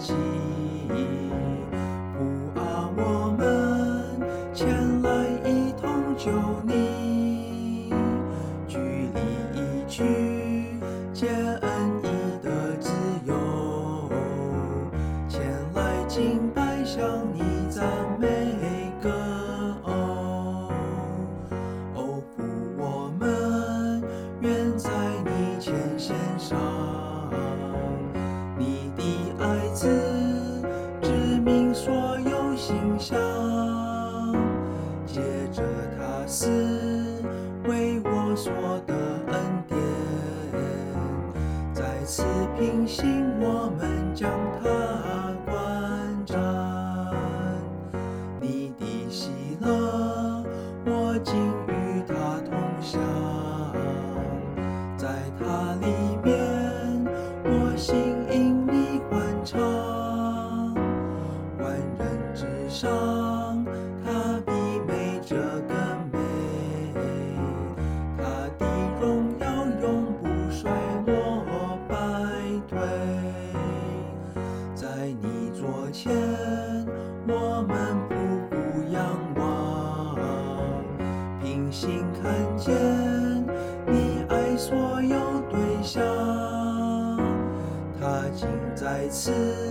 惜。父啊，我们前来一同救你，据理依据，借恩义的自由，前来敬拜，向你赞美歌哦。哦，父，我们愿在你前献上你的爱子，指明所有形象，借着他死为我所得恩典，在此平行我们将他观瞻。你的喜乐我竟与他同享，在他里面我心因你欢畅。万人之上，他比美这更美，他的荣耀永不衰落败退。在你座前我们匍匐仰望，平心看见你爱所有对象，他竟在此